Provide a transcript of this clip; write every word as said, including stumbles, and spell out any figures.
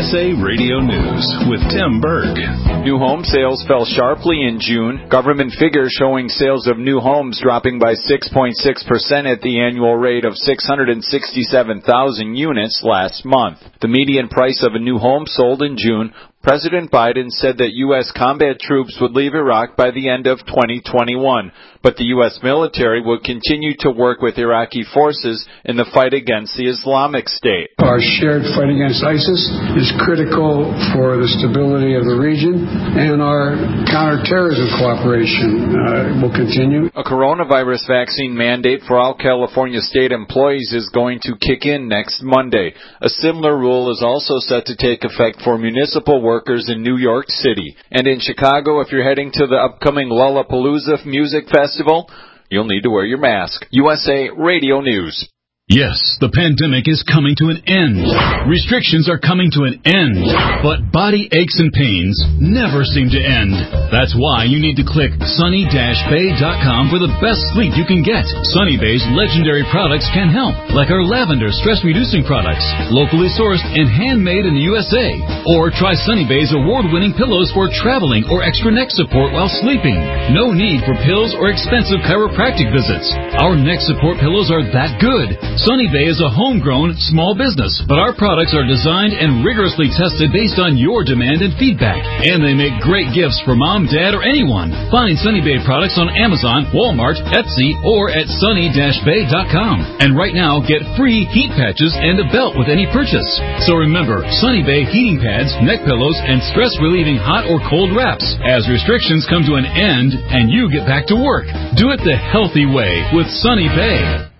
S A Radio News with Tim Berg. New home sales fell sharply in June. Government figures showing sales of new homes dropping by six point six percent at the annual rate of six hundred sixty-seven thousand units last month. The median price of a new home sold in June, President Biden said that U S combat troops would leave Iraq by the end of twenty twenty-one, but the U S military would continue to work with Iraqi forces in the fight against the Islamic State. Our shared fight against ISIS is critical for the stability of the region, and our counterterrorism cooperation uh, will continue. A coronavirus vaccine mandate for all California state employees is going to kick in next Monday. A similar rule is also set to take effect for municipal workers in New York City. And in Chicago, if you're heading to the upcoming Lollapalooza Music Festival, you'll need to wear your mask. U S A Radio News. Yes, the pandemic is coming to an end. Restrictions are coming to an end. But body aches and pains never seem to end. That's why you need to click sunny dash bay dot com for the best sleep you can get. Sunny Bay's legendary products can help, like our lavender stress-reducing products, locally sourced and handmade in the U S A. Or try Sunny Bay's award-winning pillows for traveling or extra neck support while sleeping. No need for pills or expensive chiropractic visits. Our neck support pillows are that good. Sunny Bay is a homegrown small business, but our products are designed and rigorously tested based on your demand and feedback. And they make great gifts for mom, dad, or anyone. Find Sunny Bay products on Amazon, Walmart, Etsy, or at sunny dash bay dot com. And right now, get free heat patches and a belt with any purchase. So remember, Sunny Bay heating pads, neck pillows, and stress-relieving hot or cold wraps. As restrictions come to an end and you get back to work, do it the healthy way with Sunny Bay.